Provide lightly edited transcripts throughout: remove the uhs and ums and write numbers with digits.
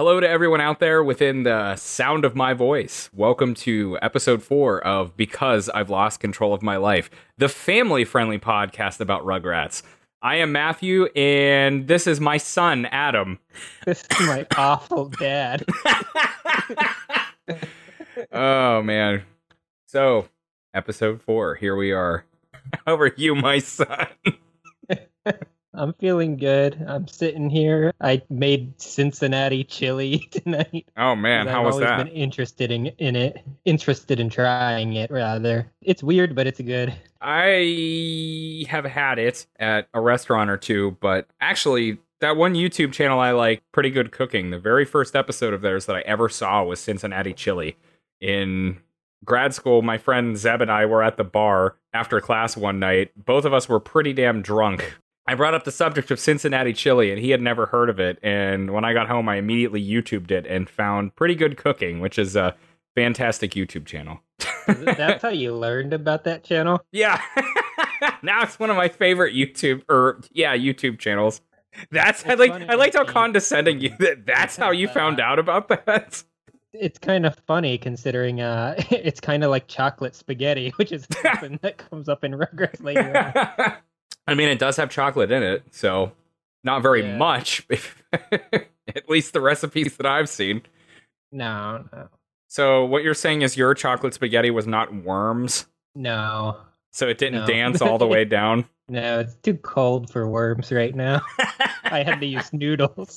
Hello to everyone out there within the sound of my voice. Welcome to episode 4 of Because I've Lost Control of My Life, the family-friendly podcast about Rugrats. I am Matthew, and this is my son, Adam. This is my awful dad. Oh, man. So, episode 4, here we are. How are you, my son? I'm feeling good. I'm sitting here. I made Cincinnati chili tonight. Oh, man, how was that? I've always been interested in trying it, rather. It's weird, but it's good. I have had it at a restaurant or two, but actually, that one YouTube channel I like, Pretty Good Cooking, the very first episode of theirs that I ever saw was Cincinnati chili. In grad school, my friend Zeb and I were at the bar after class one night. Both of us were pretty damn drunk. I brought up the subject of Cincinnati chili, and he had never heard of it. And when I got home, I immediately YouTubed it and found Pretty Good Cooking, which is a fantastic YouTube channel. That's how you learned about that channel? Yeah. Now it's one of my favorite YouTube channels. I liked how condescending that's how you found out about that. It's kind of funny considering it's kind of like chocolate spaghetti, which is something that comes up in Rugrats later on. I mean, it does have chocolate in it, so not very much, at least the recipes that I've seen. No. So what you're saying is your chocolate spaghetti was not worms? No. So it didn't dance all the way down? No, it's too cold for worms right now. I had to use noodles.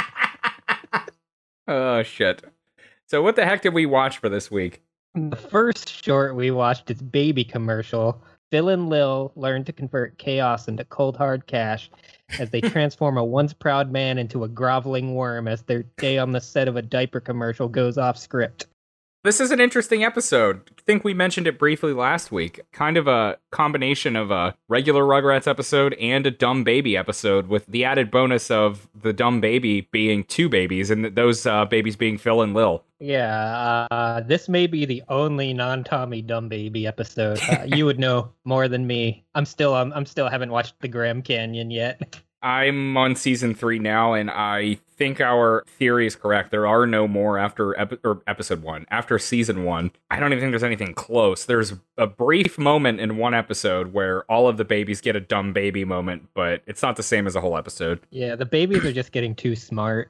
Oh, shit. So what the heck did we watch for this week? The first short we watched is Baby Commercial. Phil and Lil learn to convert chaos into cold hard cash as they transform a once proud man into a groveling worm as their day on the set of a diaper commercial goes off script. This is an interesting episode. I think we mentioned it briefly last week. Kind of a combination of a regular Rugrats episode and a Dumb Baby episode, with the added bonus of the Dumb Baby being two babies, and those babies being Phil and Lil. Yeah, this may be the only non-Tommy Dumb Baby episode. You would know more than me. I'm still haven't watched the Graham Canyon yet. I'm on season 3 now, and I think our theory is correct. There are no more after episode 1. After season 1, I don't even think there's anything close. There's a brief moment in one episode where all of the babies get a dumb baby moment, but it's not the same as a whole episode. Yeah, the babies are just getting too smart.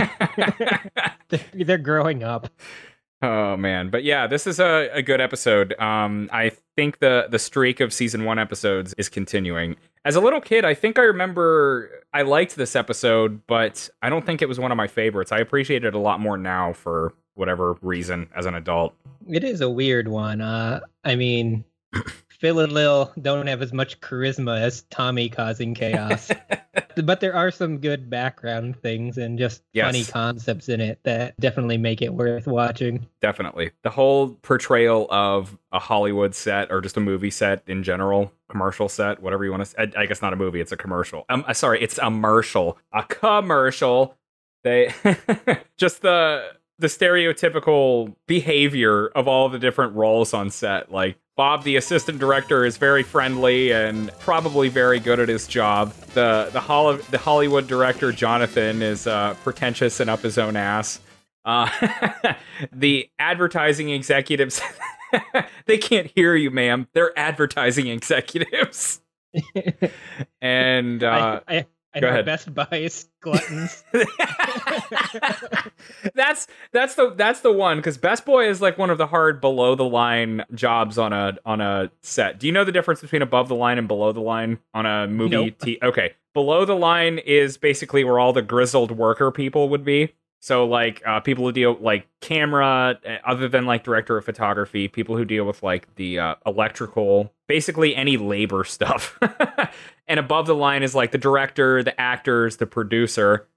They're growing up. Oh, man. But yeah, this is a good episode. I think the streak of season 1 episodes is continuing. As a little kid, I think I remember I liked this episode, but I don't think it was one of my favorites. I appreciate it a lot more now for whatever reason as an adult. It is a weird one. I mean, Phil and Lil don't have as much charisma as Tommy causing chaos. But there are some good background things and just funny concepts in it that definitely make it worth watching. Definitely. The whole portrayal of a Hollywood set, or just a movie set in general, commercial set, whatever you want to say. I guess not a movie, it's a commercial. Sorry, it's a commercial. A commercial. They just the stereotypical behavior of all the different roles on set. Like, Bob, the assistant director, is very friendly and probably very good at his job. The Hollywood director, Jonathan, is pretentious and up his own ass. The advertising executives, they can't hear you, ma'am. They're advertising executives. And and go our ahead. Best Buy is gluttons. That's the one, because Best Boy is like one of the hard below the line jobs on a set. Do you know the difference between above the line and below the line on a movie? Nope. Okay, below the line is basically where all the grizzled worker people would be. So like people who deal like camera, other than like director of photography, people who deal with like the electrical, basically any labor stuff. And above the line is like the director, the actors, the producer.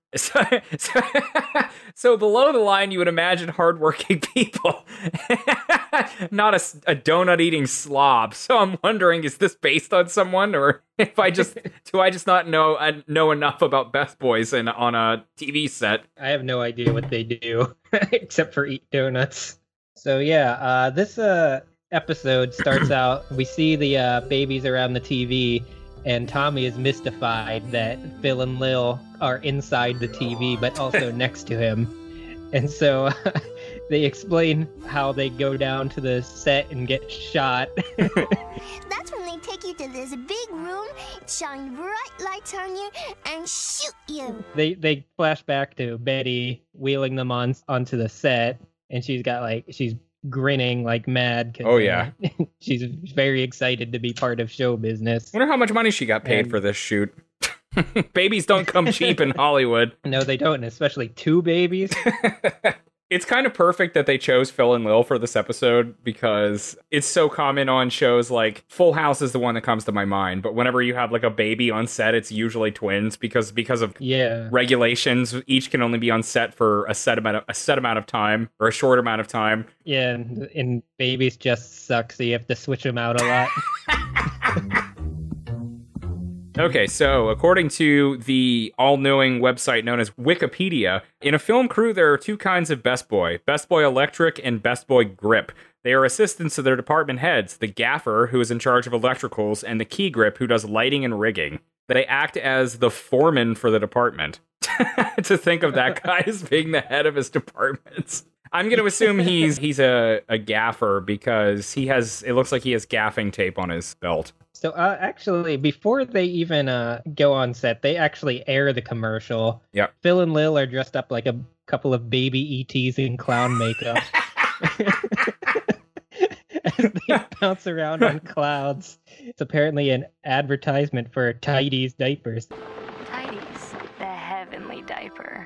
So below the line, you would imagine hardworking people, not a donut-eating slob. So I'm wondering, is this based on someone, or do I just not know enough about Best Boys on a TV set? I have no idea what they do except for eat donuts. So yeah, this episode starts out. We see the babies around the TV. And Tommy is mystified that Phil and Lil are inside the TV, but also next to him. And so they explain how they go down to the set and get shot. That's when they take you to this big room, shine bright lights on you, and shoot you. They flash back to Betty wheeling them onto the set, and she's grinning like mad. Oh, yeah. She's very excited to be part of show business. I wonder how much money she got paid for this shoot. Babies don't come cheap in Hollywood. No, they don't, and especially two babies. It's kind of perfect that they chose Phil and Lil for this episode because it's so common on shows like Full House is the one that comes to my mind. But whenever you have like a baby on set, it's usually twins because of regulations. Each can only be on set for a set amount of time or a short amount of time. Yeah, and babies just suck, so you have to switch them out a lot. Okay, so according to the all-knowing website known as Wikipedia, in a film crew there are two kinds of best boy electric and best boy grip. They are assistants to their department heads, the gaffer, who is in charge of electricals, and the key grip, who does lighting and rigging. They act as the foreman for the department. To think of that guy as being the head of his departments. I'm going to assume he's a gaffer because it looks like he has gaffing tape on his belt. So actually, before they even go on set, they actually air the commercial. Yeah. Phil and Lil are dressed up like a couple of baby ETs in clown makeup. As they bounce around on clouds. It's apparently an advertisement for Tidy's diapers. Tidy's, the heavenly diaper.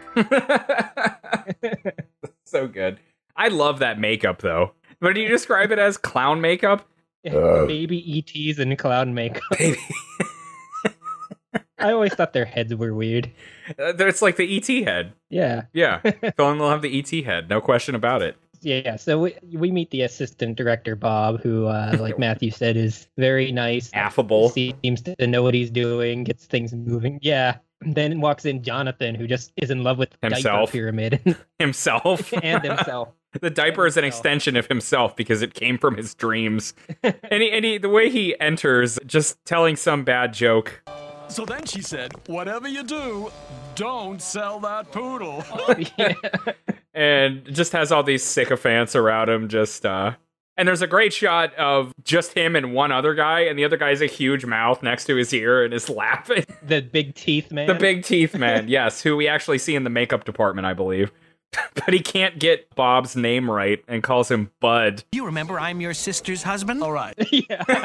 So good. I love that makeup, though. What do you describe it as? Clown makeup? Baby ETs in clown makeup. Baby. I always thought their heads were weird. It's like the ET head. Yeah. Yeah. Phil and Lil have the ET head. No question about it. Yeah, so we meet the assistant director, Bob, who, like Matthew said, is very nice. Affable. Seems to know what he's doing, gets things moving. Yeah. Then walks in Jonathan, who just is in love with the himself. Diaper Pyramid. Himself. And himself. The diaper is an extension of himself because it came from his dreams. And the way he enters, just telling some bad joke. So then she said, whatever you do, don't sell that poodle. Yeah. And just has all these sycophants around him. And there's a great shot of just him and one other guy, and the other guy has a huge mouth next to his ear and is laughing. The big teeth man. The big teeth man, yes, who we actually see in the makeup department, I believe. But he can't get Bob's name right and calls him Bud. You remember I'm your sister's husband? All right. Yeah.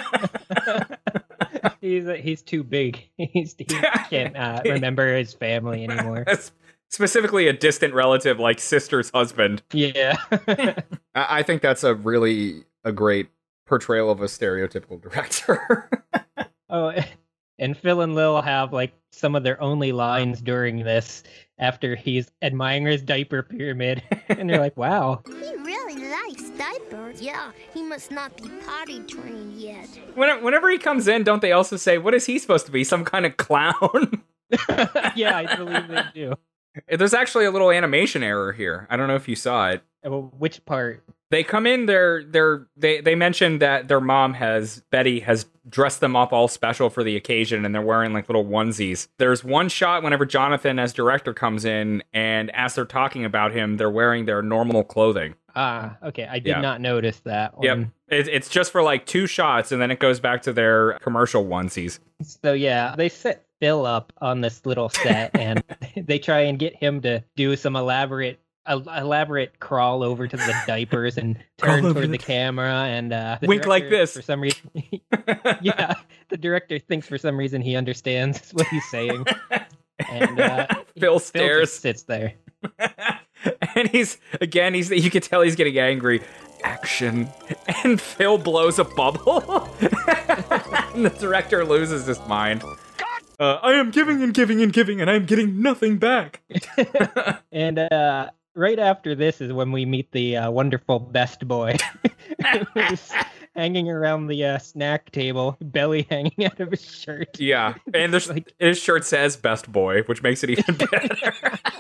He's too big. He can't remember his family anymore. Specifically a distant relative like sister's husband. Yeah. I think that's a great portrayal of a stereotypical director. Oh, and Phil and Lil have like some of their only lines during this after he's admiring his diaper pyramid. And you're like, wow. He really likes diapers. Yeah, he must not be potty trained yet. Whenever he comes in, don't they also say, what is he supposed to be? Some kind of clown? Yeah, I believe they do. There's actually a little animation error here. I don't know if you saw it. Which part? They come in, they mentioned that their mom Betty has dressed them up all special for the occasion, and they're wearing like little onesies. There's one shot whenever Jonathan as director comes in, and as they're talking about him, they're wearing their normal clothing. Ah, okay. I did not notice that one. Yep. It's just for like 2 shots, and then it goes back to their commercial onesies. So yeah, they set Phil up on this little set, and they try and get him to do some elaborate crawl over to the diapers and turn toward the camera and wink like this. For some reason, yeah, the director thinks for some reason he understands what he's saying, and Phil stares, Phil just sits there, and you can tell he's getting angry. Action, and Phil blows a bubble, and the director loses his mind. I am giving and giving and giving, and I am getting nothing back. And right after this is when we meet the wonderful best boy, who's hanging around the snack table, belly hanging out of his shirt. Yeah, and his shirt says best boy, which makes it even better.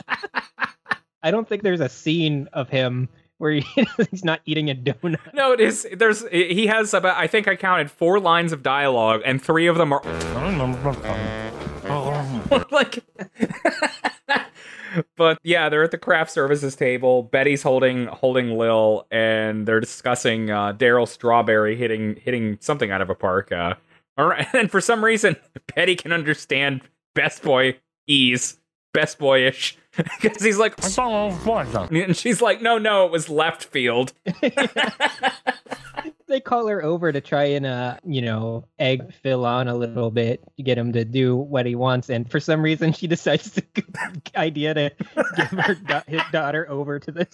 I don't think there's a scene of him where he's not eating a donut. No, it is. He has about, I think I counted 4 lines of dialogue, and 3 of them are like But yeah, they're at the craft services table. Betty's holding Lil, and they're discussing Daryl Strawberry hitting something out of a park. And for some reason, Betty can understand Best Boyish, because he's like, and she's like, no, it was left field. They call her over to try and, egg Phil on a little bit to get him to do what he wants. And for some reason, she decides it's a good idea to give his daughter over to this.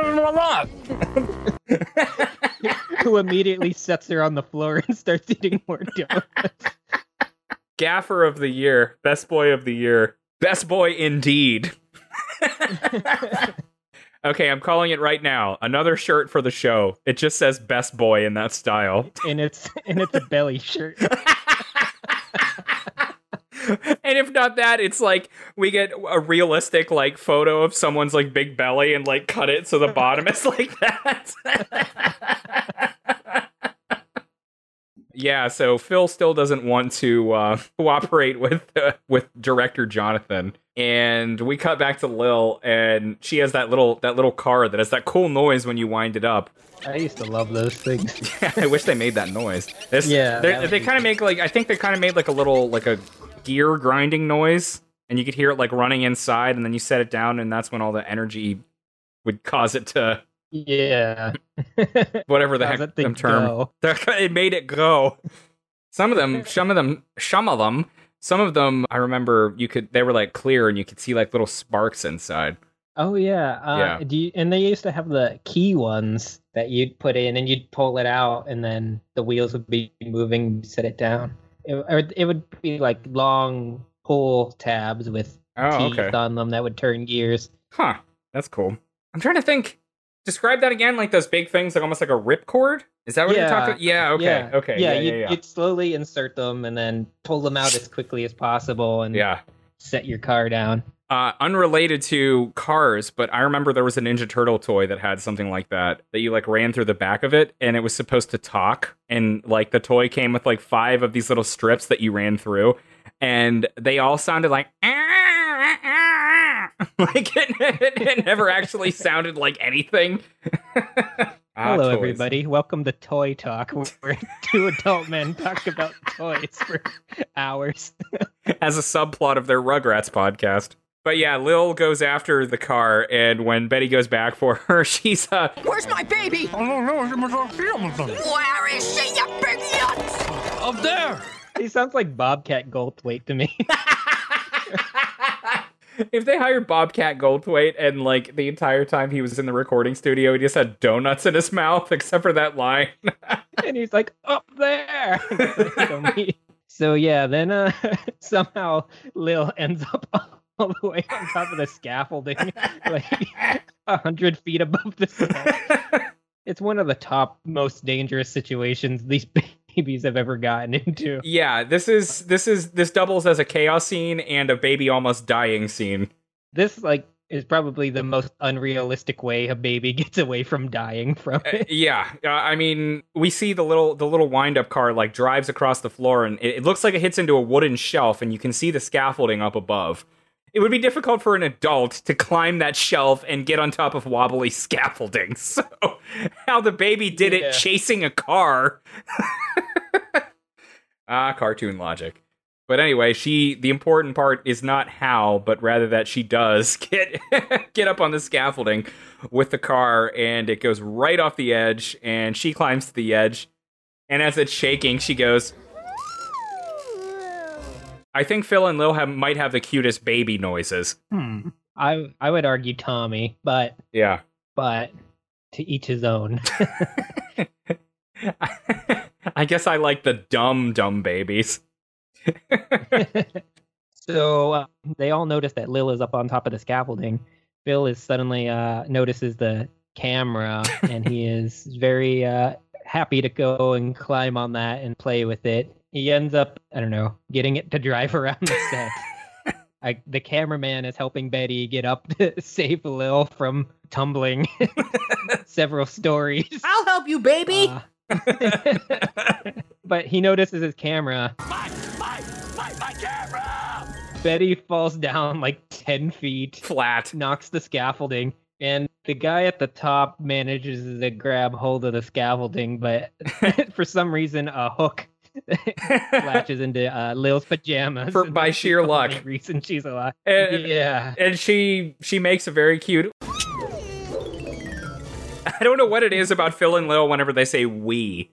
Who immediately sets her on the floor and starts eating more donuts. Gaffer of the year. Best boy of the year. Best boy indeed. Okay, I'm calling it right now. Another shirt for the show. It just says best boy in that style. And it's a belly shirt. And if not that, it's like we get a realistic like photo of someone's like big belly and like cut it so the bottom is like that. Yeah, so Phil still doesn't want to cooperate with director Jonathan, and we cut back to Lil, and she has that little car that has that cool noise when you wind it up. I used to love those things. Yeah, I wish they made that noise. They kind of make like, I think they kind of made like a little like a gear grinding noise, and you could hear it like running inside, and then you set it down, and that's when all the energy would cause it to. Yeah. Whatever the heck the term. It made it go. Some of them, I remember they were like clear and you could see like little sparks inside. Oh yeah. And they used to have the key ones that you'd put in and you'd pull it out and then the wheels would be moving, set it down. It would be like long pull tabs with teeth on them that would turn gears. Huh. That's cool. I'm trying to think. Describe that again, like those big things, like almost like a ripcord? Is that what you're talking about? Yeah, okay, okay. Yeah, you'd slowly insert them and then pull them out as quickly as possible and set your car down. Unrelated to cars, but I remember there was a Ninja Turtle toy that had something like that you like ran through the back of it, and it was supposed to talk, and like the toy came with like 5 of these little strips that you ran through, and they all sounded like like it never actually sounded like anything. Hello, everybody. Welcome to Toy Talk, where 2 adult men talk about toys for hours. As a subplot of their Rugrats podcast. But yeah, Lil goes after the car, and when Betty goes back for her, she's Where's my baby? Where is she, you big yuck? Up there. He sounds like Bobcat Goldthwait to me. If they hired Bobcat Goldthwait and like the entire time he was in the recording studio, he just had donuts in his mouth, except for that line. And he's like, up there. So yeah, then somehow Lil ends up all the way on top of the scaffolding, like 100 feet above the set. It's one of the top most dangerous situations these babies have ever gotten into. Yeah, this doubles as a chaos scene and a baby almost dying scene. This is probably the most unrealistic way a baby gets away from dying from it. I mean, we see the little wind-up car like drives across the floor, and it looks like it hits into a wooden shelf, and you can see the scaffolding up above. It would be difficult for an adult to climb that shelf and get on top of wobbly scaffolding. So, how the baby did it chasing a car. Cartoon logic. But anyway, the important part is not how, but rather that she does get up on the scaffolding with the car, and it goes right off the edge, and she climbs to the edge, and as it's shaking, she goes... I think Phil and Lil might have the cutest baby noises. I would argue Tommy, but to each his own. I guess I like the dumb babies. So they all notice that Lil is up on top of the scaffolding. Phil is suddenly notices the camera, and he is very happy to go and climb on that and play with it. He ends up, getting it to drive around the set. The cameraman is helping Betty get up to save Lil from tumbling several stories. I'll help you, baby! But he notices his camera. My camera! Betty falls down like 10 feet, Flat. knocks the scaffolding, and the guy at the top manages to grab hold of the scaffolding, but for some reason, a hook latches into Lil's pajamas. By sheer luck. The reason she's alive. Yeah. And she makes a very cute... I don't know what it is about Phil and Lil whenever they say we.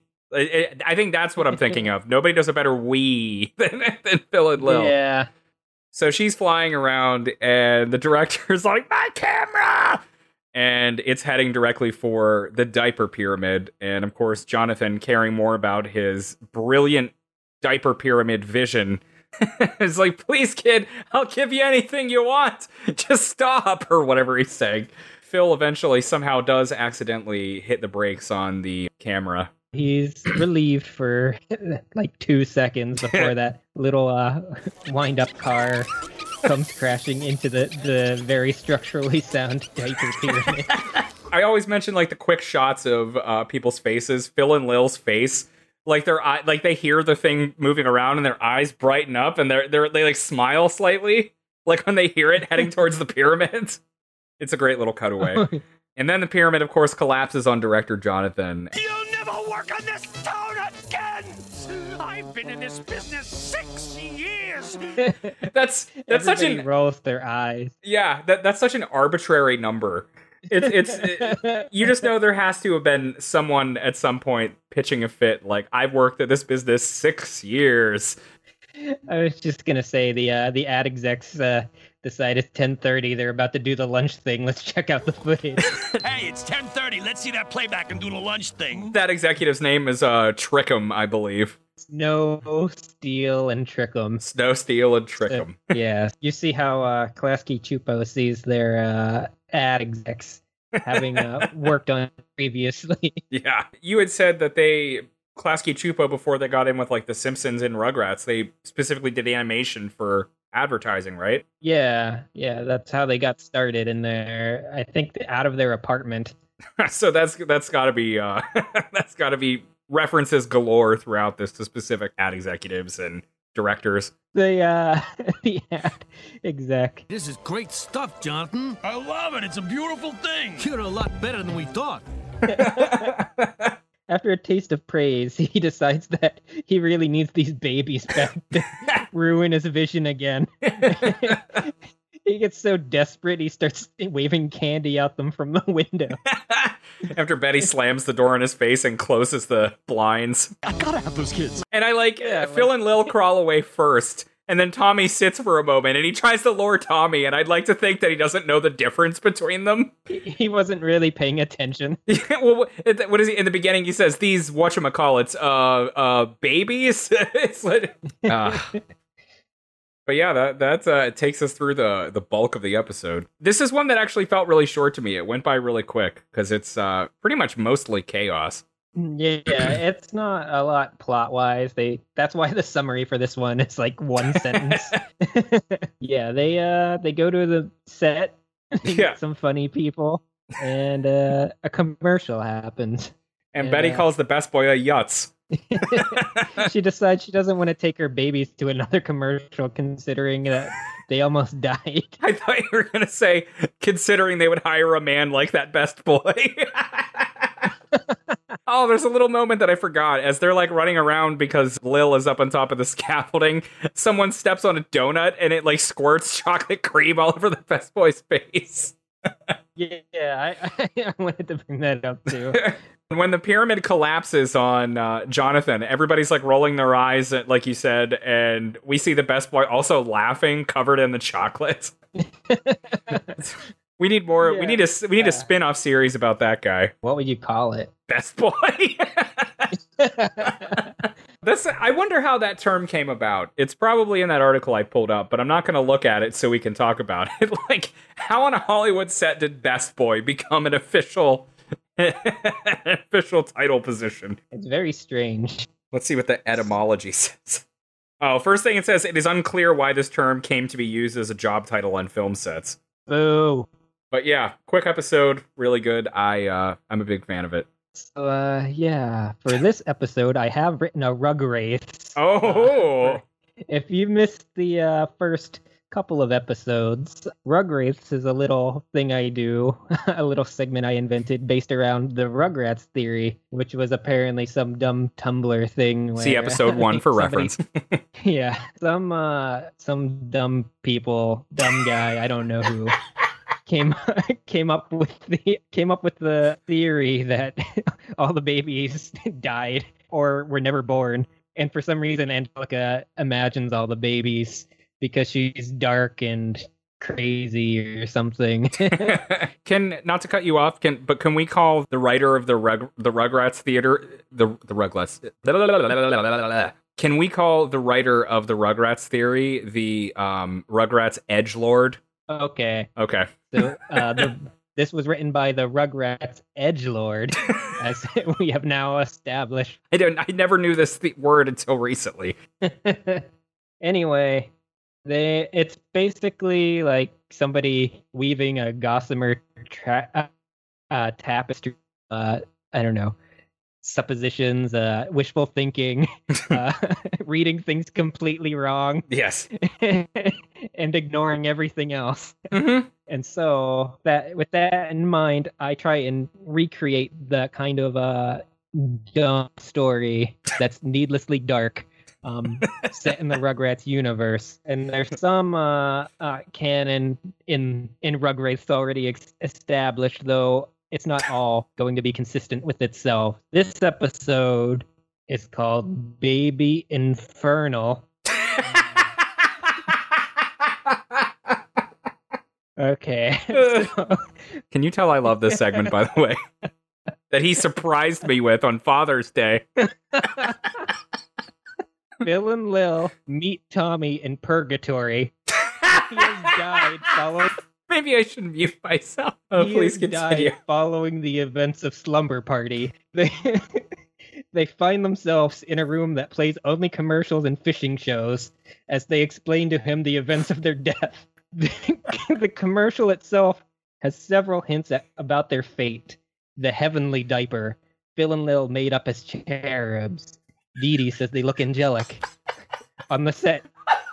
I think that's what I'm thinking of. Nobody does a better we than Phil and Lil. Yeah. So she's flying around, and the director's like, my camera! And it's heading directly for the diaper pyramid. And of course, Jonathan, caring more about his brilliant diaper pyramid vision, is like, please, kid, I'll give you anything you want. Just stop, or whatever he's saying. Phil eventually somehow does accidentally hit the brakes on the camera. He's relieved for like 2 seconds before that little wind-up car comes crashing into the very structurally sound diaper pyramid. I always mention like the quick shots of people's faces. Phil and Lil's face, like they hear the thing moving around and their eyes brighten up and they like smile slightly, like when they hear it heading towards the pyramid. It's a great little cutaway. And then the pyramid, of course, collapses on director Jonathan. You'll never work on this town again! I've been in this business 6 years! That's such an... rolls their eyes. Yeah, that's such an arbitrary number. It's you just know there has to have been someone at some point pitching a fit, like, I've worked at this business 6 years. I was just gonna say the ad execs decide it's 10:30. They're about to do the lunch thing. Let's check out the footage. Hey, it's 10:30. Let's see that playback and do the lunch thing. That executive's name is Trickham, I believe. Snow, Steel, and Trickham. Snow, Steel, and Trickham. Yeah, you see how Klasky Chupo sees their ad execs having worked on it previously. Yeah, you had said that Klasky Chupo, before they got in with like The Simpsons and Rugrats, they specifically did animation for advertising, right? Yeah, that's how they got started in there. I think out of their apartment. So that's got to be that's got to be references galore throughout this to specific ad executives and directors. The ad exec. This is great stuff, Jonathan. I love it. It's a beautiful thing. You're a lot better than we thought. After a taste of praise, he decides that he really needs these babies back to ruin his vision again. He gets so desperate, he starts waving candy at them from the window. After Betty slams the door in his face and closes the blinds. I gotta have those kids. And I like Phil and Lil crawl away first. And then Tommy sits for a moment, and he tries to lure Tommy, and I'd like to think that he doesn't know the difference between them. He wasn't really paying attention. Well, what is he? In the beginning, he says, these, whatchamacallits, babies? It's like... But yeah, that it takes us through the bulk of the episode. This is one that actually felt really short to me. It went by really quick, because it's pretty much mostly chaos. Yeah, it's not a lot plot-wise. That's why the summary for this one is like one sentence. Yeah, they go to the set, meet some funny people, and a commercial happens. And Betty calls the best boy a yutz. She decides she doesn't want to take her babies to another commercial, considering that they almost died. I thought you were going to say, considering they would hire a man like that best boy. Oh, there's a little moment that I forgot. As they're like running around because Lil is up on top of the scaffolding, someone steps on a donut and it like squirts chocolate cream all over the best boy's face. Yeah, I wanted to bring that up too. When the pyramid collapses on Jonathan, everybody's like rolling their eyes, like you said, and we see the best boy also laughing, covered in the chocolate. We need more. Yeah, we need a spin-off series about that guy. What would you call it? Best boy. I wonder how that term came about. It's probably in that article I pulled up, but I'm not going to look at it so we can talk about it. Like, how on a Hollywood set did best boy become an official title position? It's very strange. Let's see what the etymology says. Oh, first thing it says, it is unclear why this term came to be used as a job title on film sets. Boo. But yeah, quick episode, really good. I'm a big fan of it. So, yeah, for this episode, I have written a rug race. Oh! If you missed the first couple of episodes. Rugrats is a little thing I do, a little segment I invented based around the Rugrats theory, which was apparently some dumb Tumblr thing. See where episode 1 for somebody- reference. Yeah, some dumb people, dumb guy, I don't know who, came up with the theory that all the babies died or were never born, and for some reason Angelica imagines all the babies because she's dark and crazy or something. Can, not to cut you off, can we call the writer of the Rugrats theater the Rugrats? Can we call the writer of the Rugrats theory the Rugrats edgelord? Okay. Okay. So this was written by the Rugrats edgelord, as we have now established. I never knew this word until recently. Anyway, it's basically like somebody weaving a gossamer tapestry. I don't know, suppositions, wishful thinking, reading things completely wrong. Yes. And ignoring everything else. Mm-hmm. And so with that in mind, I try and recreate the kind of dumb story that's needlessly dark, set in the Rugrats universe. And there's some canon in Rugrats already established, though it's not all going to be consistent with itself. This episode is called Baby Infernal. Okay. So, Can you tell I love this segment, by the way? That he surprised me with on Father's Day. Phil and Lil meet Tommy in purgatory. He has died following. Maybe I should mute myself. Oh, He please has continue. died following the events of Slumber Party. They find themselves in a room that plays only commercials and fishing shows as they explain to him the events of their death. The commercial itself has several hints about their fate. The heavenly diaper. Phil and Lil made up as cherubs. Dee Dee says they look angelic. On the set.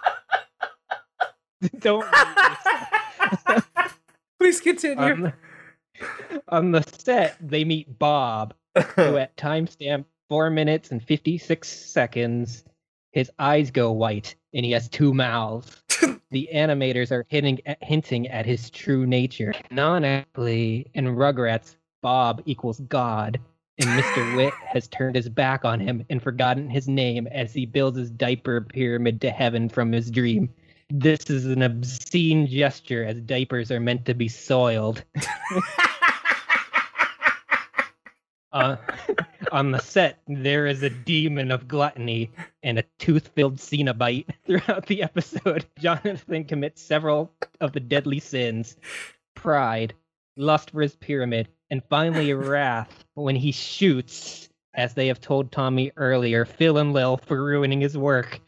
Don't read Please continue. on the set, they meet Bob, who at timestamp 4 minutes and 56 seconds, his eyes go white and he has 2 mouths. The animators are hinting at his true nature. Canonically, in Rugrats, Bob equals God, and Mr. Wit has turned his back on him and forgotten his name as he builds his diaper pyramid to heaven from his dream. This is an obscene gesture, as diapers are meant to be soiled. On the set, there is a demon of gluttony and a tooth-filled Cenobite. Throughout the episode, Jonathan commits several of the deadly sins: pride, lust for his pyramid, and finally wrath when he shoots, as they have told Tommy earlier, Phil and Lil for ruining his work.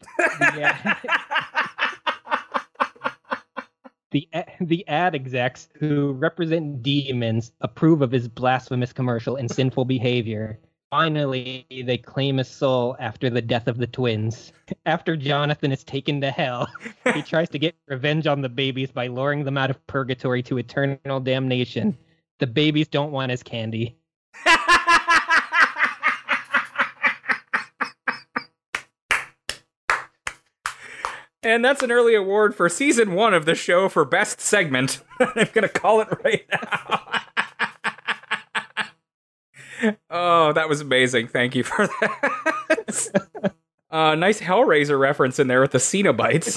The ad execs who represent demons approve of his blasphemous commercial and sinful behavior. Finally, they claim his soul after the death of the twins. After Jonathan is taken to hell, he tries to get revenge on the babies by luring them out of purgatory to eternal damnation. The babies don't want his candy. And that's an early award for season 1 of the show for best segment. I'm going to call it right now. Oh, that was amazing. Thank you for that. Nice Hellraiser reference in there with the Cenobites.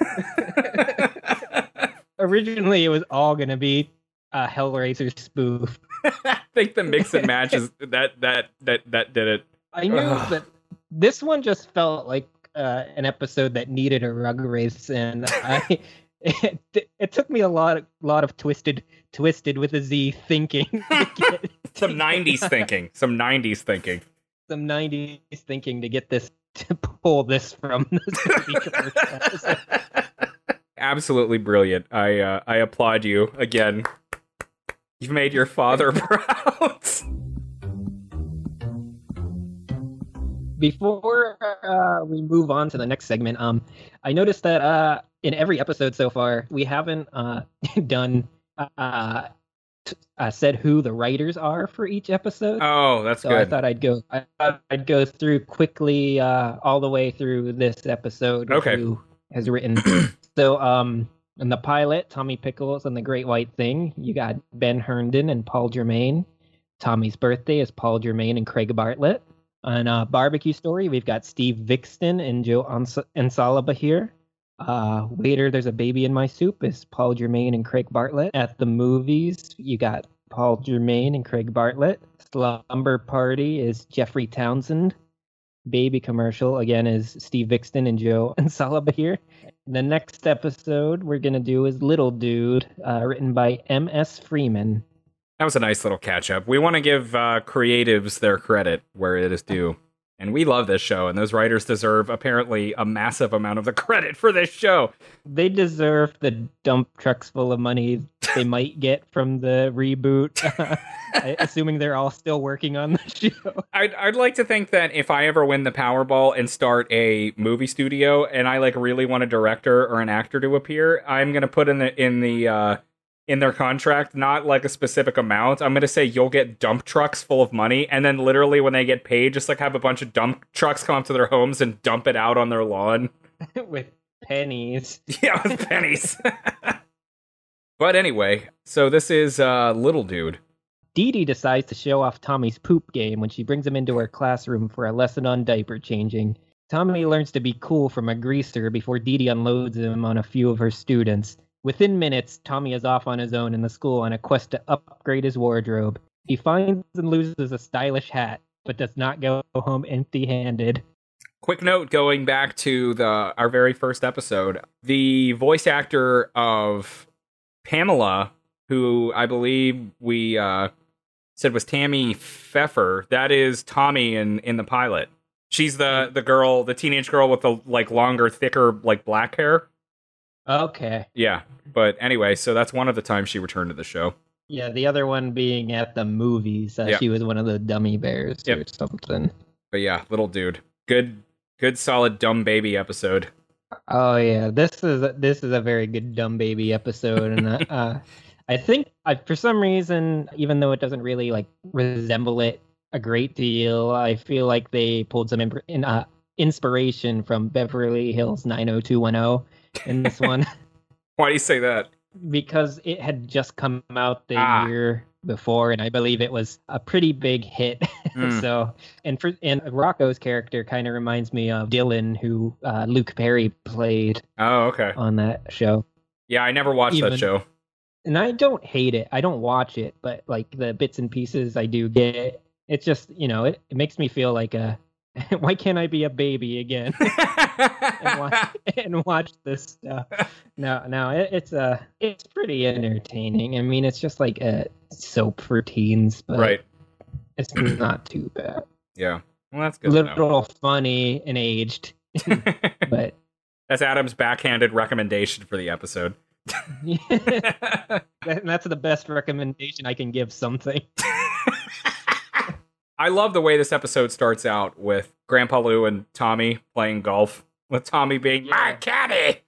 Originally, it was all going to be a Hellraiser spoof. I think the mix and match is that did it. I knew that this one just felt like an episode that needed a Rugrats, and it took me a lot of twisted with a Z thinking to get some 90s thinking. Some 90s thinking to get this, to pull this from this. Absolutely brilliant. I applaud you again. You've made your father proud. Before we move on to the next segment, I noticed that in every episode so far, we haven't done said who the writers are for each episode. Oh, that's So good. I thought I'd go through quickly all the way through this episode. Okay. Who has written? So in the pilot, Tommy Pickles and the Great White Thing, you got Ben Herndon and Paul Germain. Tommy's Birthday is Paul Germain and Craig Bartlett. On Barbecue Story, we've got Steve Vixton and Joe Ansalaba here. Waiter, There's a Baby in My Soup is Paul Germain and Craig Bartlett. At the Movies, you got Paul Germain and Craig Bartlett. Slumber Party is Jeffrey Townsend. Baby Commercial, again, is Steve Vixton and Joe Ansalaba here. The next episode we're going to do is Little Dude, written by M.S. Freeman. That was a nice little catch-up. We want to give creatives their credit where it is due. And we love this show, and those writers deserve, apparently, a massive amount of the credit for this show. They deserve the dump trucks full of money they might get from the reboot, assuming they're all still working on the show. I'd like to think that if I ever win the Powerball and start a movie studio, and I really want a director or an actor to appear, I'm going to put in their contract, not like a specific amount. I'm going to say you'll get dump trucks full of money. And then literally when they get paid, just have a bunch of dump trucks come up to their homes and dump it out on their lawn. With pennies. Yeah, with pennies. But anyway, so this is Little Dude. Dee Dee decides to show off Tommy's poop game when she brings him into her classroom for a lesson on diaper changing. Tommy learns to be cool from a greaser before Dee Dee unloads him on a few of her students. Within minutes, Tommy is off on his own in the school on a quest to upgrade his wardrobe. He finds and loses a stylish hat, but does not go home empty-handed. Quick note going back to our very first episode. The voice actor of Pamela, who I believe we said was Tammy Pfeffer, that is Tommy in the pilot. She's the girl, the teenage girl with the longer, thicker, black hair. Okay. Yeah, but anyway, so that's one of the times she returned to the show. Yeah, the other one being at the movies. Yep. She was one of the dummy bears or something. But yeah, Little Dude. Good solid dumb baby episode. Oh yeah, this is a very good dumb baby episode, and I think for some reason, even though it doesn't really resemble it a great deal, I feel like they pulled some inspiration from Beverly Hills 90210 in this one. Why do you say that? Because it had just come out the year before, and I believe it was a pretty big hit. So, and Rocco's character kind of reminds me of Dylan, who Luke Perry played. Oh, okay. On that show. Yeah, I never watched that show. And I don't hate it. I don't watch it, but the bits and pieces I do get, it's just, it makes me feel like why can't I be a baby again and watch this stuff? No, it's pretty entertaining. I mean, it's just like a soap for teens, but right. It's not too bad. Yeah, well, that's good. A little funny and aged, but that's Adam's backhanded recommendation for the episode. That's the best recommendation I can give something. I love the way this episode starts out with Grandpa Lou and Tommy playing golf, with Tommy being my caddy.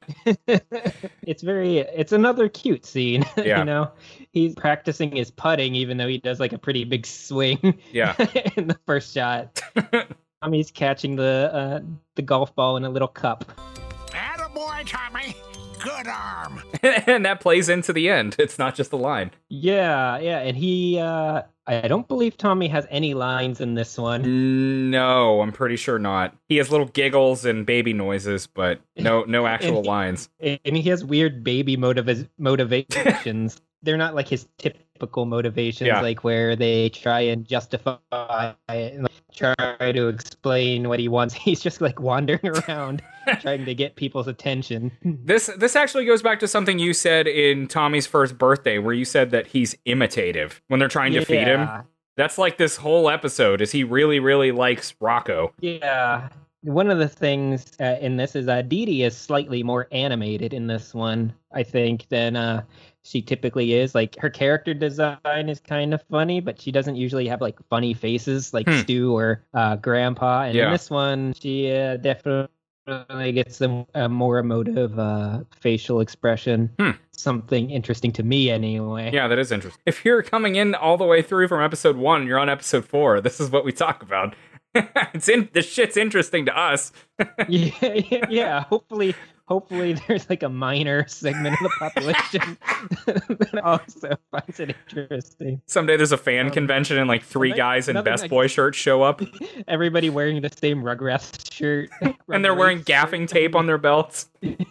It's another cute scene. Yeah. He's practicing his putting, even though he does a pretty big swing. Yeah. In the first shot. Tommy's catching the golf ball in a little cup. Attaboy, Tommy. Good arm. And that plays into the end. It's not just a line. Yeah, and he I don't believe Tommy has any lines in this one. No, I'm pretty sure not. He has little giggles and baby noises, but no actual lines. And he has weird baby motivations. They're not his typical motivations, where they try and justify it and try to explain what he wants. He's just wandering around trying to get people's attention. This actually goes back to something you said in Tommy's first birthday, where you said that he's imitative when they're trying to feed him. That's this whole episode is he really, really likes Rocco. Yeah. One of the things in this is Dee Dee is slightly more animated in this one, I think, than she typically is. Like, her character design is kind of funny, but she doesn't usually have like funny faces like Stu or Grandpa. And in this one, she definitely gets a more emotive facial expression. Something interesting to me, anyway. Yeah, that is interesting. If you're coming in all the way through from episode 1 and you're on episode 4, this is what we talk about. This shit's interesting to us. yeah. Hopefully there's like a minor segment of the population that also finds it interesting. Someday there's a fan convention and like 3 guys in Best Boy shirts show up. Everybody wearing the same Rugrats shirt. And they're wearing gaffing tape on their belts.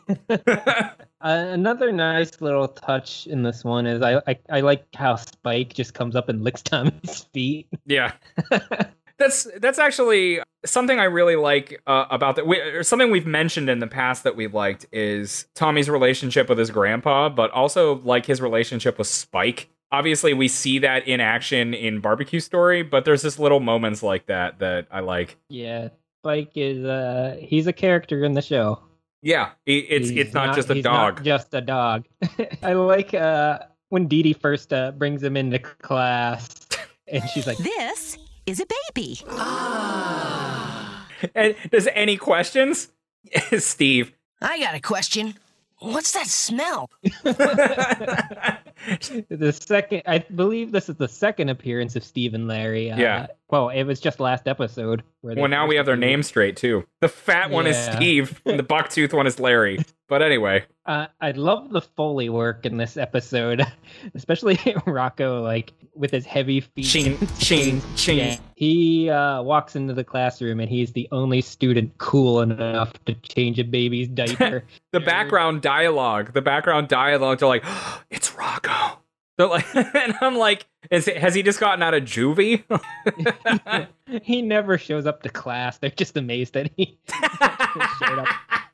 Another nice little touch in this one is I like how Spike just comes up and licks Tommy's feet. Yeah. That's actually something I really like about that. Something we've mentioned in the past that we liked is Tommy's relationship with his grandpa, but also like his relationship with Spike. Obviously, we see that in action in Barbecue Story, but there's just little moments like that I like. Yeah, Spike is he's a character in the show. Yeah, it's not just a dog. Not just a dog. I like when Dee Dee first brings him into class, and she's like, "This is a baby." And does any questions? Steve. I got a question. What's that smell? I believe this is the second appearance of Steve and Larry. Yeah. Well, it was just last episode. Well, now we have their names straight, too. The fat one is Steve, and the bucktooth one is Larry. But anyway. I love the Foley work in this episode, especially Rocco, like, with his heavy feet. Ching. Yeah. He walks into the classroom, and he's the only student cool enough to change a baby's diaper. The background dialogue, they're like, oh, it's Rocco. They're like, and I'm like, has he just gotten out of juvie? He never shows up to class. They're just amazed that he showed up.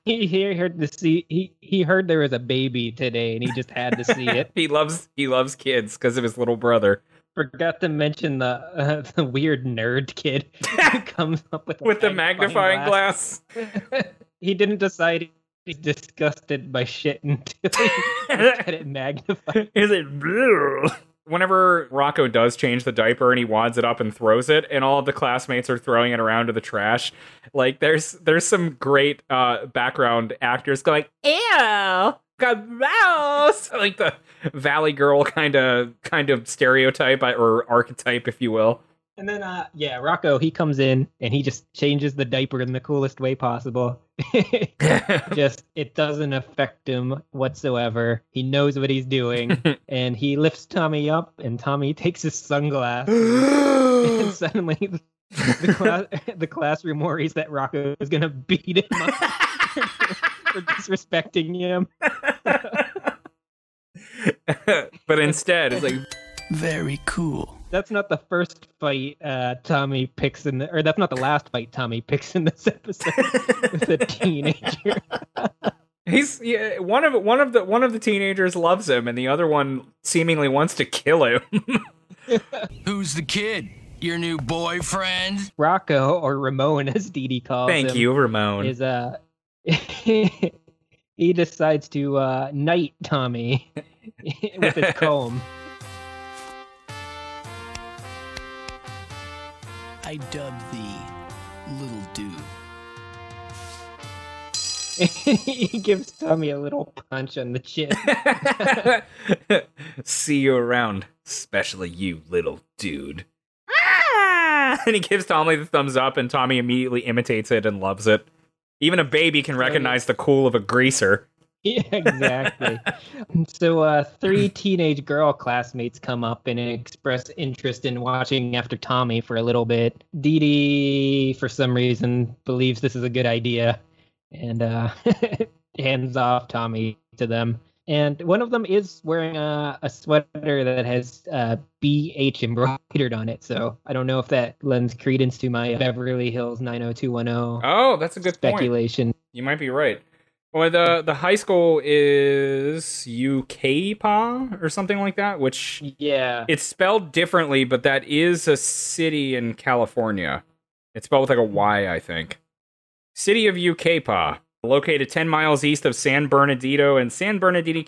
He heard there was a baby today, and he just had to see it. He loves kids because of his little brother. Forgot to mention the weird nerd kid who comes up with the magnifying glass. He didn't decide he's disgusted by shit until he had it magnified. Is it blue? Whenever Rocco does change the diaper and he wads it up and throws it, and all of the classmates are throwing it around to the trash, like there's some great background actors going, ew, gross, like the Valley Girl kind of stereotype or archetype, if you will. And then, Rocco, he comes in and he just changes the diaper in the coolest way possible. It doesn't affect him whatsoever. He knows what he's doing, and he lifts Tommy up, and Tommy takes his sunglasses, and suddenly the classroom worries that Rocco is gonna beat him up for disrespecting him. But instead, it's like, very cool. That's not the first fight Tommy picks or that's not the last fight Tommy picks in this episode with a teenager. One of the teenagers loves him, and the other one seemingly wants to kill him. Who's the kid? Your new boyfriend? Rocco, or Ramon, as Dee Dee calls him. Thank you, Ramon. Is he decides to knight Tommy with his comb. I dubbed thee Little Dude. He gives Tommy a little punch on the chin. See you around, especially you, little dude. Ah! And he gives Tommy the thumbs up, and Tommy immediately imitates it and loves it. Even a baby can recognize the cool of a greaser. Yeah, exactly. So 3 teenage girl classmates come up and express interest in watching after Tommy for a little bit. Dee Dee, for some reason, believes this is a good idea and hands off Tommy to them. And one of them is wearing a sweater that has BH embroidered on it. So I don't know if that lends credence to my Beverly Hills 90210. Oh, that's a good speculation. Point. You might be right. Well, the high school is UKPA or something like that, which it's spelled differently, but that is a city in California. It's spelled with like a Y, I think. City of Ucaipa, located 10 miles east of San Bernardino and San Bernardino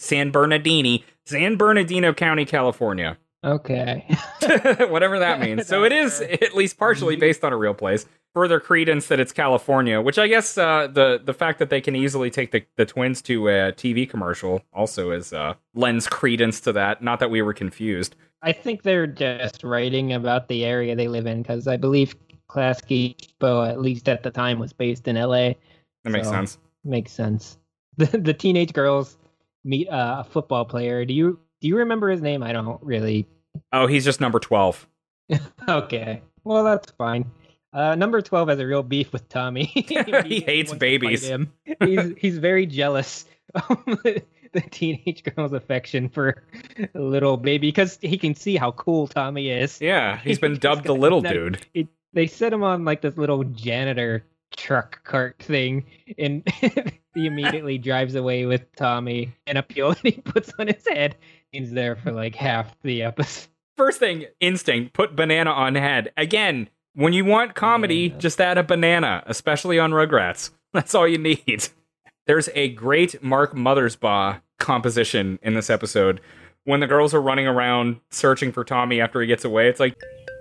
County, California. Okay. Whatever that means. So it is at least partially based on a real place. Further credence that it's California, which I guess the fact that they can easily take the twins to a TV commercial also is lends credence to that. Not that we were confused. I think they're just writing about the area they live in, because I believe Klasky Csupo, at least at the time, was based in LA. That makes sense. Makes sense. The teenage girls meet a football player. Do you remember his name? I don't really. Oh, he's just number 12. Okay. Well, that's fine. Number 12 has a real beef with Tommy. He hates babies. He's very jealous of the teenage girl's affection for a little baby, because he can see how cool Tommy is. Yeah, he's been dubbed the little dude. They set him on like this little janitor truck cart thing, and he immediately drives away with Tommy and a peel that he puts on his head. He's there for like half the episode. First thing, instinct, put banana on head. Again, when you want comedy, just add a banana, especially on Rugrats. That's all you need. There's a great Mark Mothersbaugh composition in this episode. When the girls are running around searching for Tommy after he gets away, it's like...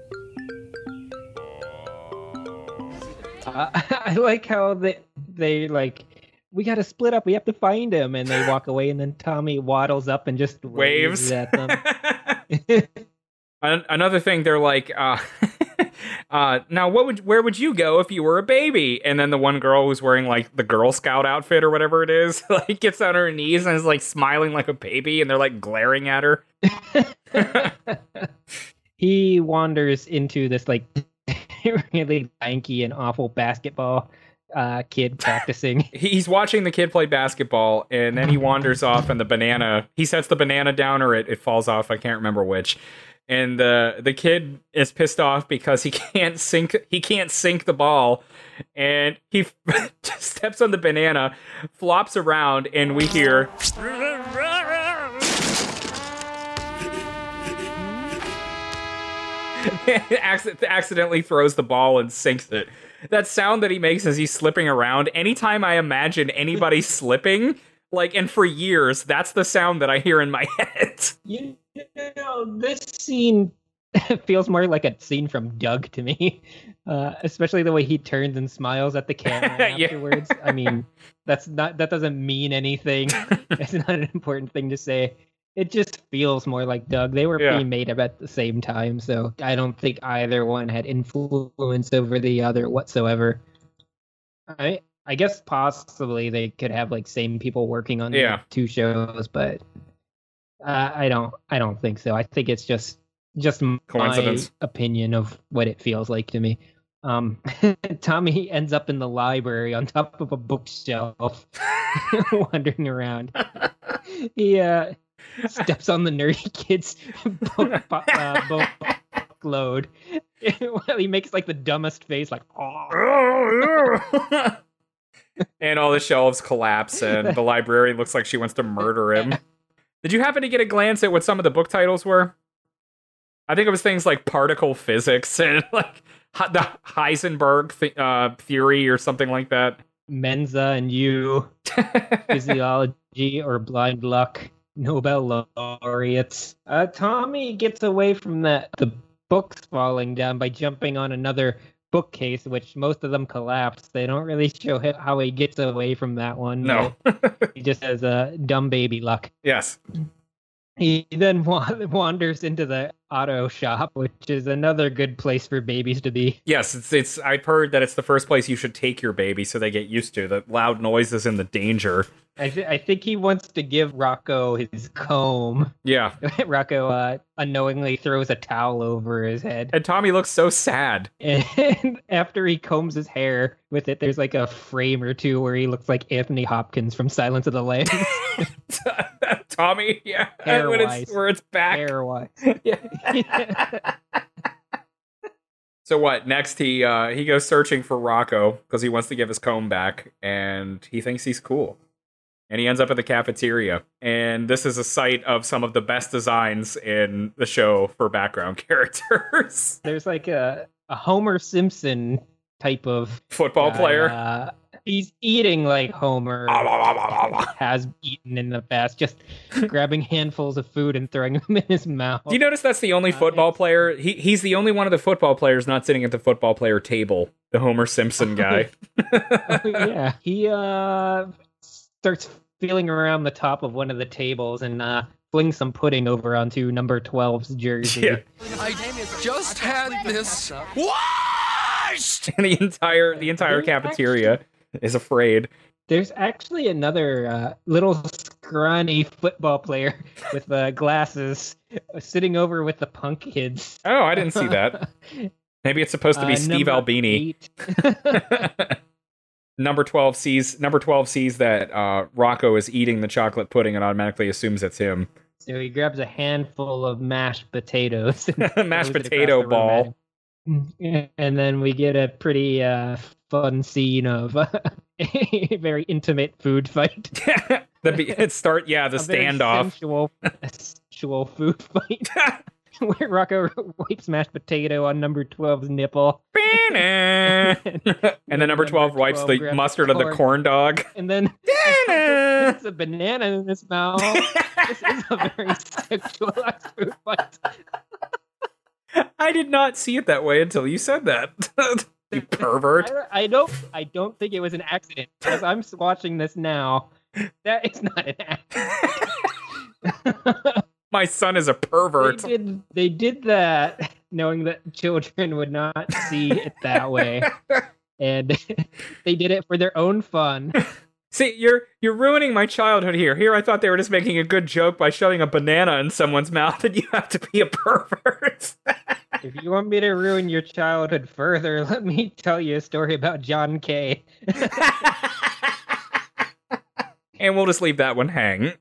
I like how they like, we got to split up, we have to find him, and they walk away, and then Tommy waddles up and just waves at them. Another thing, they're like, now where would you go if you were a baby? And then the one girl who's wearing like the Girl Scout outfit or whatever it is, like gets on her knees and is like smiling like a baby, and they're like glaring at her. He wanders into this like really lanky and awful basketball kid practicing. He's watching the kid play basketball, and then he wanders off, and he sets the banana down, or it falls off. I can't remember which. And the kid is pissed off because he can't sink the ball, and he just steps on the banana, flops around, and we hear accidentally throws the ball and sinks it. That sound that he makes as he's slipping around, anytime I imagine anybody slipping, like, and for years, that's the sound that I hear in my head. You know, this scene feels more like a scene from Doug to me, especially the way he turns and smiles at the camera afterwards. I mean, that doesn't mean anything. It's not an important thing to say. It just feels more like Doug. They were being made up at the same time, so I don't think either one had influence over the other whatsoever. I guess possibly they could have like same people working on the two shows, but I don't think so. I think it's just coincidence. My opinion of what it feels like to me. Tommy ends up in the library on top of a bookshelf, wandering around. He steps on the nerdy kid's book load. Well, he makes like the dumbest face, like, oh. And all the shelves collapse, and the librarian looks like she wants to murder him. Did you happen to get a glance at what some of the book titles were? I think it was things like Particle Physics and like the Heisenberg theory or something like that. Mensa and You, Physiology or Blind Luck, Nobel laureates. Tommy gets away from the books falling down by jumping on another bookcase, which most of them collapse. They don't really show how he gets away from that one. No. He just has a dumb baby luck. Yes. He then wanders into the auto shop, which is another good place for babies to be. Yes, it's. I've heard that it's the first place you should take your baby so they get used to the loud noises and the danger. I think he wants to give Rocco his comb. Yeah. Rocco unknowingly throws a towel over his head. And Tommy looks so sad. And after he combs his hair with it, there's like a frame or two where he looks like Anthony Hopkins from Silence of the Lambs. Tommy, yeah. Where it's back. Hair-wise. Yeah. So what, next he goes searching for Rocco because he wants to give his comb back, and he thinks he's cool. And he ends up at the cafeteria. And this is a site of some of the best designs in the show for background characters. There's like a Homer Simpson type of football guy. player. He's eating like Homer has eaten in the past, just grabbing handfuls of food and throwing them in his mouth. Do you notice that's the only football player? He's the only one of the football players not sitting at the football player table. The Homer Simpson guy. Oh, yeah. He starts feeling around the top of one of the tables and flings some pudding over onto number 12's jersey. Yeah. I just had this washed! And the entire cafeteria is afraid. There's actually another little scrawny football player with glasses sitting over with the punk kids. Oh, I didn't see that. Maybe it's supposed to be Steve Albini. Number 12 sees that Rocco is eating the chocolate pudding and automatically assumes it's him. So he grabs a handful of mashed potatoes. Mashed potato ball. And then we get a pretty fun scene of a very intimate food fight. The standoff. Sensual food fight. Where Rocco wipes mashed potato on number 12's nipple. And then number 12 wipes the mustard of the corn dog. And then it's a banana in his mouth. This is a very sexualized food fight. I did not see it that way until you said that. You pervert. I don't think it was an accident. As I'm watching this now, that is not an accident. My son is a pervert. They did that knowing that children would not see it that way. And they did it for their own fun. See, you're ruining my childhood here. Here I thought they were just making a good joke by shoving a banana in someone's mouth, and you have to be a pervert. If you want me to ruin your childhood further, let me tell you a story about John Kay. And we'll just leave that one hang.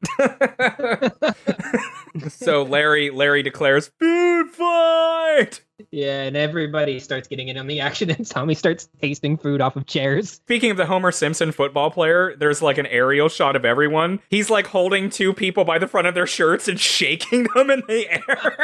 So Larry declares, food fight! Yeah, and everybody starts getting in on the action, and Tommy starts tasting food off of chairs. Speaking of the Homer Simpson football player, there's like an aerial shot of everyone. He's like holding two people by the front of their shirts and shaking them in the air.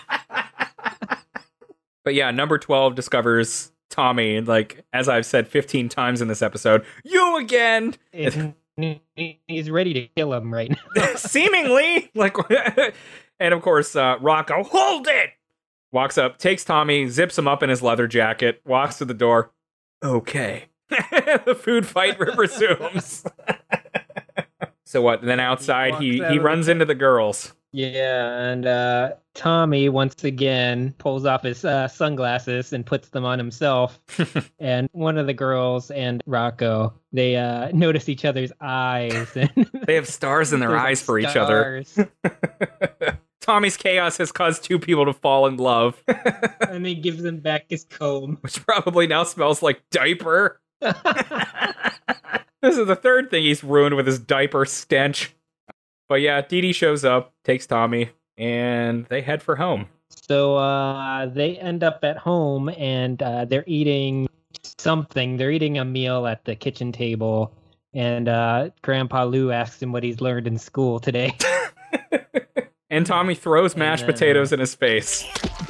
But yeah, number 12 discovers Tommy, like, as I've said 15 times in this episode, you again! He's ready to kill him right now. Seemingly! And of course, Rocco, hold it! Walks up, takes Tommy, zips him up in his leather jacket, walks to the door. Okay. The food fight resumes. So what, then outside he runs into the girls. Yeah, and Tommy once again pulls off his sunglasses and puts them on himself. And one of the girls and Rocco, they notice each other's eyes. And they have stars in their eyes for each other. Tommy's chaos has caused two people to fall in love. And he gives them back his comb. Which probably now smells like diaper. This is the third thing he's ruined with his diaper stench. But yeah, Dee Dee shows up, takes Tommy, and they head for home. So they end up at home, and they're eating something. They're eating a meal at the kitchen table, and Grandpa Lou asks him what he's learned in school today. And Tommy throws mashed potatoes in his face.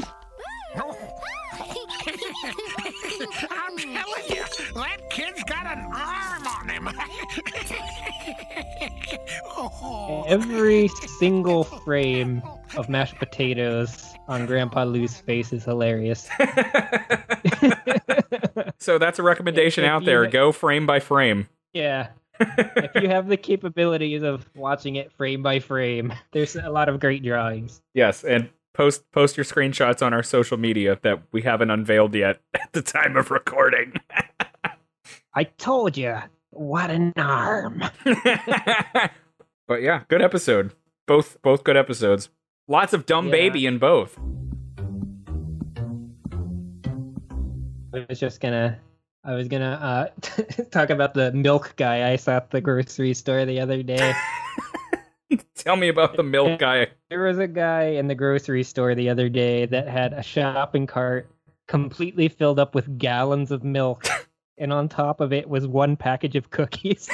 I'm telling you, that kid's got an arm on him. Every single frame of mashed potatoes on Grandpa Lou's face is hilarious. So that's a recommendation out there. Go frame by frame. Yeah. If you have the capabilities of watching it frame by frame, there's a lot of great drawings. Yes, and post your screenshots on our social media that we haven't unveiled yet at the time of recording. I told you, what an arm. But yeah, good episode. Both good episodes. Lots of dumb baby in both. I was gonna talk about the milk guy I saw at the grocery store the other day. Tell me about the milk guy. There was a guy in the grocery store the other day that had a shopping cart completely filled up with gallons of milk, and on top of it was one package of cookies.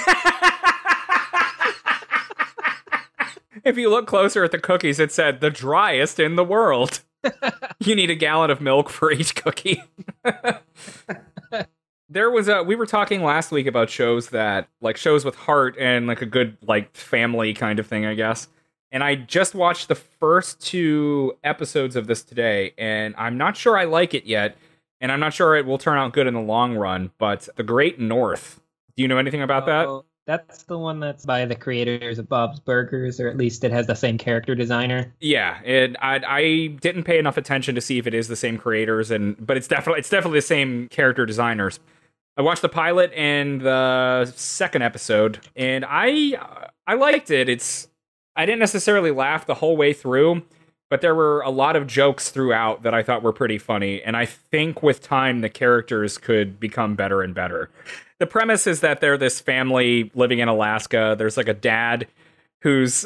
If you look closer at the cookies, it said, the driest in the world. You need a gallon of milk for each cookie. we were talking last week about shows that, like, shows with heart and, like, a good, like, family kind of thing, I guess. And I just watched the first 2 episodes of this today, and I'm not sure I like it yet, and I'm not sure it will turn out good in the long run, but The Great North. Do you know anything about that? That's the one that's by the creators of Bob's Burgers, or at least it has the same character designer. Yeah, and I didn't pay enough attention to see if it is the same creators, but it's definitely the same character designers. I watched the pilot and the second episode, and I liked it. I didn't necessarily laugh the whole way through, but there were a lot of jokes throughout that I thought were pretty funny, and I think with time the characters could become better and better. The premise is that they're this family living in Alaska. There's like a dad whose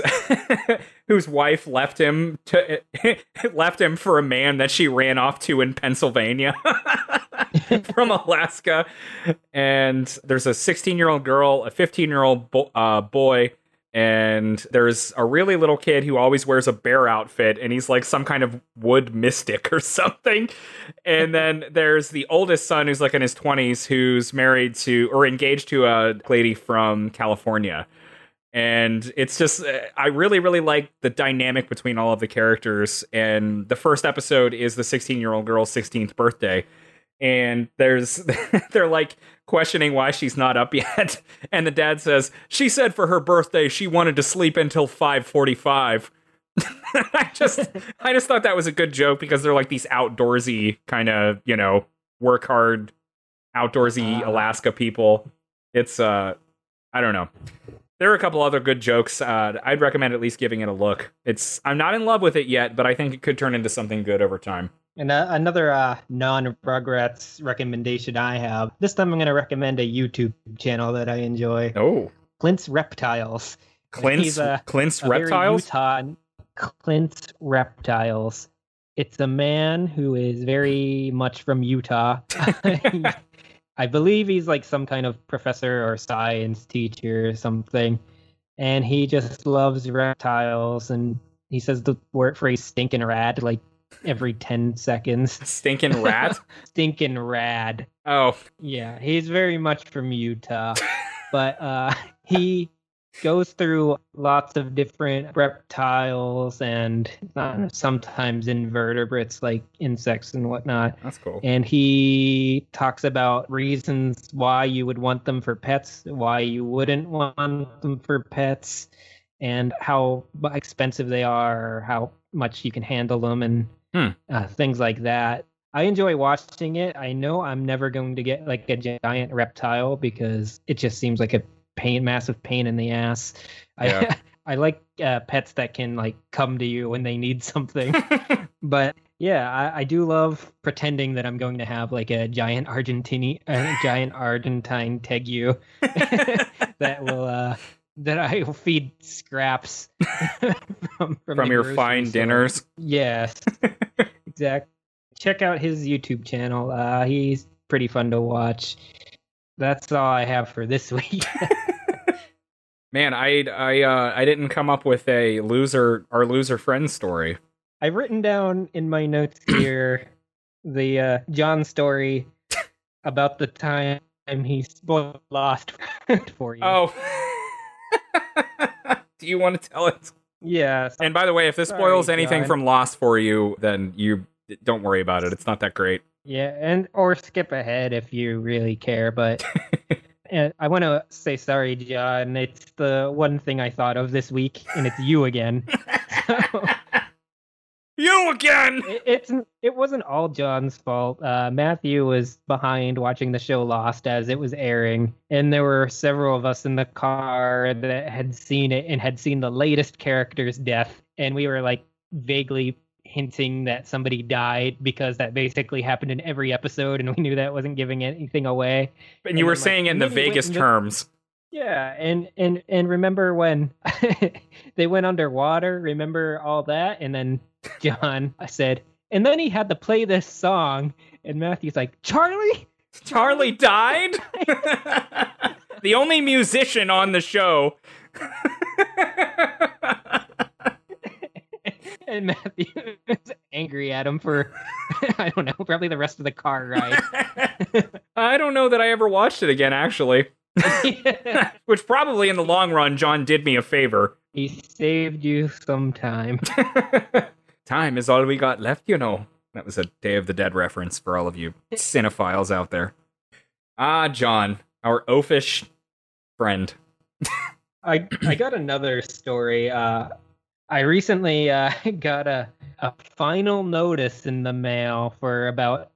wife left him for a man that she ran off to in Pennsylvania from Alaska. And there's a 16-year-old girl, a 15-year-old boy, and there's a really little kid who always wears a bear outfit, and he's like some kind of wood mystic or something. And then there's the oldest son, who's like in his 20s, who's married to, or engaged to, a lady from California. And it's just, I really, really like the dynamic between all of the characters. And the first episode is the 16-year-old girl's 16th birthday. And they're like questioning why she's not up yet. And the dad says, she said for her birthday she wanted to sleep until 5:45. I just thought that was a good joke, because they're like these outdoorsy kind of, work hard, outdoorsy Alaska people. It's, I don't know. There are a couple other good jokes. I'd recommend at least giving it a look. I'm not in love with it yet, but I think it could turn into something good over time. And another non-Rugrats recommendation I have. This time I'm going to recommend a YouTube channel that I enjoy. Oh. Clint's Reptiles. Clint's Reptiles? Clint's Reptiles. It's a man who is very much from Utah. I believe he's like some kind of professor or science teacher or something. And he just loves reptiles. And he says the phrase stinking rad like every 10 seconds. Stinking rat? Stinking rad. Oh. Yeah, he's very much from Utah. But he goes through lots of different reptiles and sometimes invertebrates like insects and whatnot. That's cool. And he talks about reasons why you would want them for pets, why you wouldn't want them for pets, and how expensive they are, or how much you can handle them, and things like that. I enjoy watching it. I know I'm never going to get like a giant reptile because it just seems like a massive pain in the ass. Yeah. I like pets that can like come to you when they need something. But yeah, I do love pretending that I'm going to have like a giant Argentine tegu that I will feed scraps from your fine store. Dinners. Yes, exactly. Check out his YouTube channel. He's pretty fun to watch. That's all I have for this week. Man, I didn't come up with our loser friend story. I've written down in my notes here the John story about the time he spoiled Lost for you. Oh. Do you want to tell it? Yes. And by the way, if this spoils anything from Lost for you, then you don't worry about it. It's not that great. Yeah, or skip ahead if you really care, but and I want to say sorry, John. It's the one thing I thought of this week, and it's you again. You again! It wasn't all John's fault. Matthew was behind watching the show Lost as it was airing, and there were several of us in the car that had seen it and had seen the latest character's death, and we were like vaguely hinting that somebody died because that basically happened in every episode, and we knew that wasn't giving anything away. And you were saying in the vaguest terms. Yeah, and remember when they went underwater? Remember all that? And then John said, and then he had to play this song, and Matthew's like, Charlie died? The only musician on the show. And Matthew was angry at him for, I don't know, probably the rest of the car ride. I don't know that I ever watched it again, actually. Which probably in the long run, John did me a favor. He saved you some time. Time is all we got left, you know. That was a Day of the Dead reference for all of you cinephiles out there. Ah, John, our oafish friend. I got another story. I recently got a final notice in the mail for about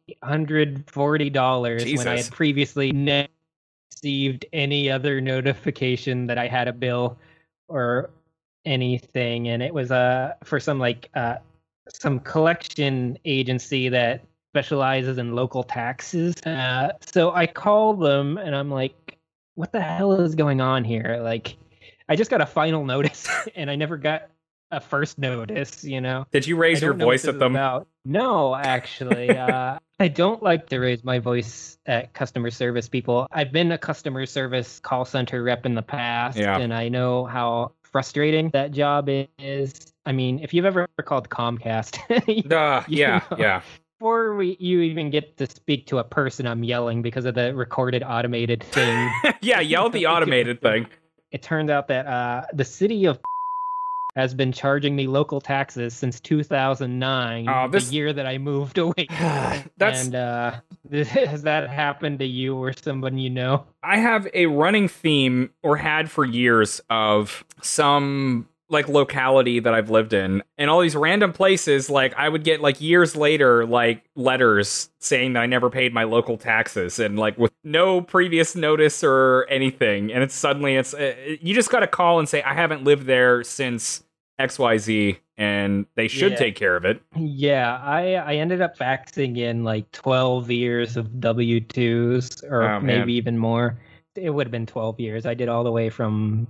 $840 when I had previously never received any other notification that I had a bill or anything, and it was for some some collection agency that specializes in local taxes. So I called them and I'm like, what the hell is going on here? Like, I just got a final notice and I never got a first notice, you know? Did you raise your voice at them? No, actually. I don't like to raise my voice at customer service people. I've been a customer service call center rep in the past, and I know how frustrating that job is. I mean, if you've ever called Comcast, yeah. Before you even get to speak to a person, I'm yelling because of the recorded automated thing. Yeah, yell the automated thing. It turns out that the city of has been charging me local taxes since 2009, the year that I moved away. And has that happened to you or someone you know? I have a running theme, or had for years, of some like locality that I've lived in, and all these random places, like I would get like years later like letters saying that I never paid my local taxes, and like with no previous notice or anything, and it's you just got to call and say I haven't lived there since XYZ, and they should take care of it. Yeah, I ended up faxing in like 12 years of W-2s, or maybe even more. It would have been 12 years. I did all the way from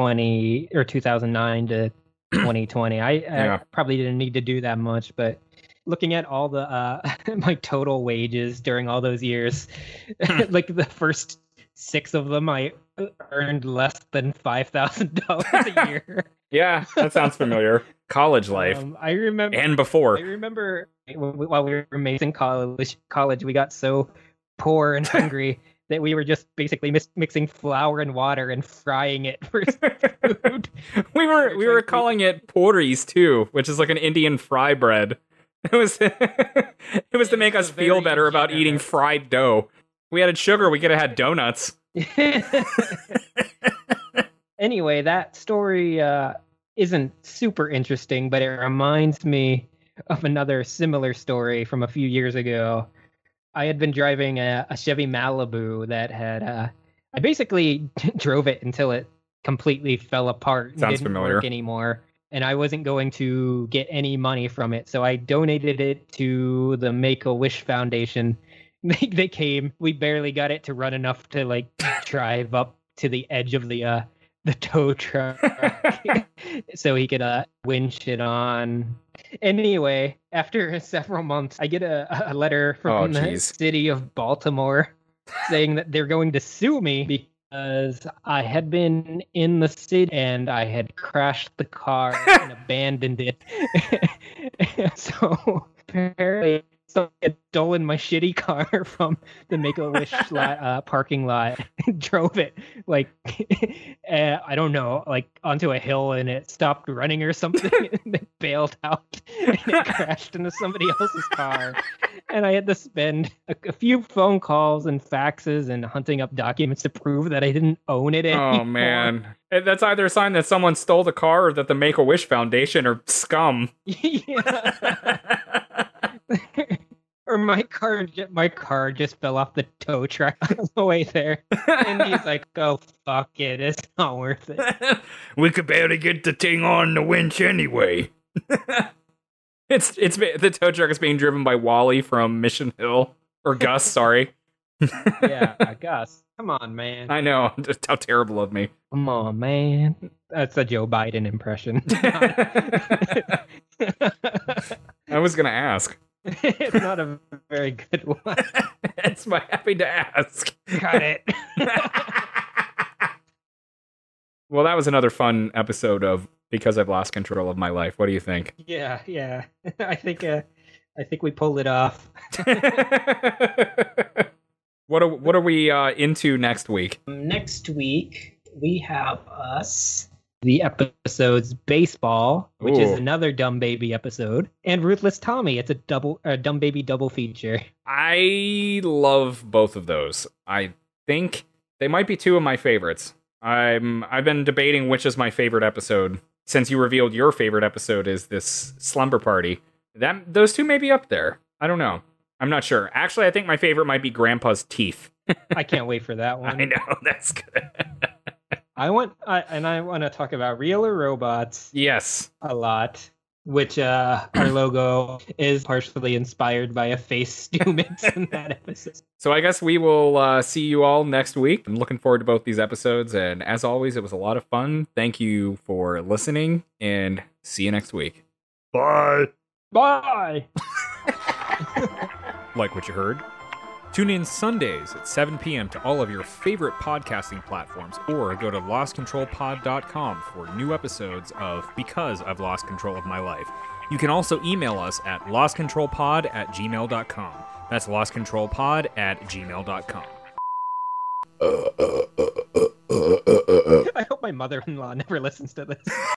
2009 to 2020. I probably didn't need to do that much, but looking at all the my total wages during all those years, like the first 6 of them, I earned less than $5,000 a year. Yeah, that sounds familiar. College life. I remember, and before. I remember while we were in college, we got so poor and hungry that we were just basically mixing flour and water and frying it for food. we were calling it porries too, which is like an Indian fry bread. It was to make us feel better about eating fried dough. We added sugar, we could have had donuts. Anyway, that story isn't super interesting, but it reminds me of another similar story from a few years ago. I had been driving a Chevy Malibu that had I basically drove it until it completely fell apart and didn't work anymore, and I wasn't going to get any money from it, so I donated it to the Make-A-Wish Foundation. They came. We barely got it to run enough to like drive up to the edge of the tow truck so he could winch it on. Anyway, after several months, I get a letter from the city of Baltimore saying that they're going to sue me because I had been in the city and I had crashed the car and abandoned it. So apparently someone had stolen my shitty car from the Make-A-Wish parking lot and drove it like I don't know, like onto a hill, and it stopped running or something and it bailed out and it crashed into somebody else's car, and I had to spend a few phone calls and faxes and hunting up documents to prove that I didn't own it anymore. Oh man, that's either a sign that someone stole the car or that the Make-A-Wish Foundation are scum. Yeah. Or my car just fell off the tow truck on the way there, and he's like, "Oh fuck it, it's not worth it." We could barely get the thing on the winch anyway. It's the tow truck is being driven by Wally from Mission Hill, or Gus, sorry. Yeah, Gus. Come on, man. I know, just how terrible of me. Come on, man. That's a Joe Biden impression. I was gonna ask. It's not a very good one. It's my happy to ask. Got it. Well, that was another fun episode of Because I've Lost Control of My Life. What do you think? Yeah. I think we pulled it off. What are we into next week? Next week, we have the episodes Baseball, which is another Dumb Baby episode, and Ruthless Tommy. It's a Dumb Baby double feature. I love both of those. I think they might be two of my favorites. I've been debating which is my favorite episode since you revealed your favorite episode is this slumber party. Those two may be up there. I don't know. I'm not sure. Actually, I think my favorite might be Grandpa's teeth. I can't wait for that one. I know, that's good. I want to talk about Real or Robots. Yes. A lot. Which our logo is partially inspired by a face Stu makes in that episode. So I guess we will see you all next week. I'm looking forward to both these episodes. And as always, it was a lot of fun. Thank you for listening and see you next week. Bye. Bye. Like what you heard? Tune in Sundays at 7 p.m. to all of your favorite podcasting platforms, or go to lostcontrolpod.com for new episodes of Because I've Lost Control of My Life. You can also email us at lostcontrolpod@gmail.com. That's lostcontrolpod@gmail.com. I hope my mother-in-law never listens to this.